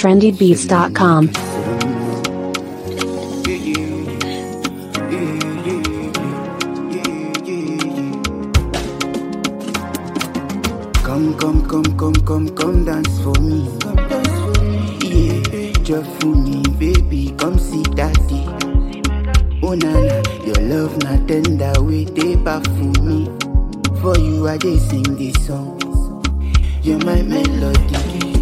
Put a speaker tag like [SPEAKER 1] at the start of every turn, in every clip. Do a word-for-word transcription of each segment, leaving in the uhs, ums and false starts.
[SPEAKER 1] trendy beats dot com.
[SPEAKER 2] Come, come, come, come, come, come dance for me. Yeah, just for me, baby, come see daddy. Oh na na, your love na tender, way they back for me. For you, I just sing this song. You're my melody.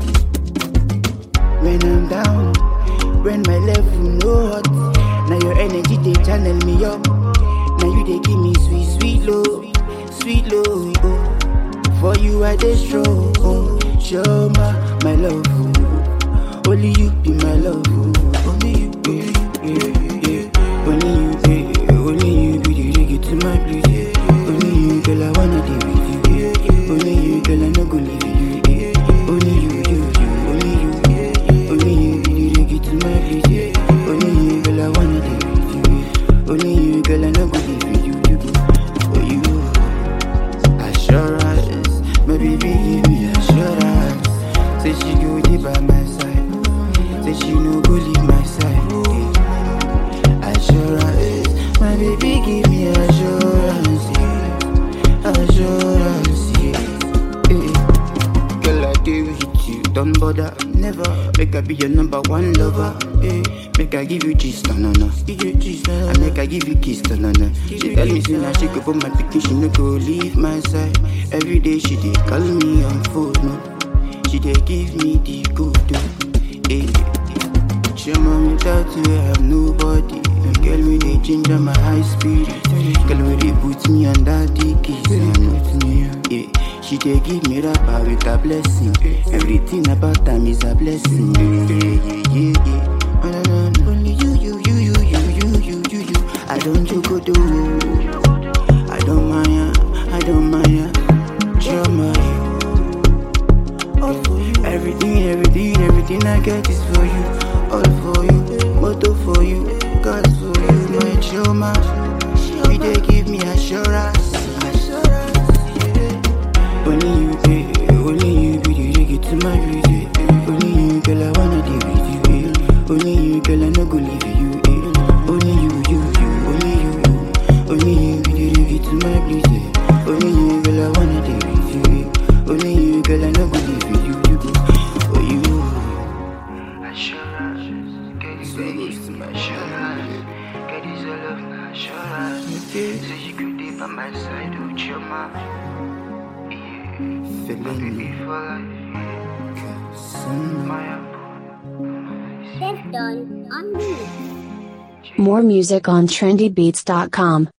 [SPEAKER 2] When I'm down, when my level no hot, now your energy they channel me up. Now you they give me sweet, sweet love, sweet love. Oh. For you I dey strong, oh, show my, my love, oh. Only you be my love, oh. Only you, yeah, yeah, yeah. Only you, yeah. Only you be the reggae to my blues, yeah. Only you, girl, I wanna be with you, yeah. Only you, girl, I no go leave you, yeah. Only you, you, you, only you, yeah. Only you be the reggae to my blues, yeah. Only you, girl, I wanna be with you, yeah. Only you, girl, I no go leave you, you, oh, you. Assurance. My baby give me assurance. Say she go dey by my side. Say she no go leave my side. Yeah. Assurance. My baby give me assurance. Yeah. Assurance. Yeah. Yeah. Girl, I dey with you. Don't bother. Never. Make I be your number one lover. Yeah. Make I give you gist, no no no. I make I give you kiss, no no no. She tell me say now she go for my pikin, she no go leave my side. Every day she dey call me on phone, no. She dey give me the good, hey. She mommy without you I have nobody. Girl we dey ginger my high spirit. Girl we dey put me on that kiss, yeah. She dey give me rapper with a blessing. Everything about time is a blessing, yeah yeah yeah yeah. Only you, you, you, you, you, you, you, you, you. I don't joke or do. I don't mind, I don't mind. You're my all for you. Everything, everything, everything I get is for you. All for you, motto for you, God for you. My choma, you they give me assurance. Only you, baby, only you be the reggae to my beauty. Only you, girl, I wanna be with you. Only you, girl, I no go leave you, eh. Only you, you, you, only you, you. Only you, be the reggae to my blues, eh. Only you, girl, I wanna be with you, eh. Only you, girl, I no go leave you, you, oh, you. Assurance, get this love to my assurance. Get this all of my assurance. Say you could be by my side, oh, chill, ma. Yeah, my baby for life, yeah. My
[SPEAKER 1] More music on trendy beats dot com.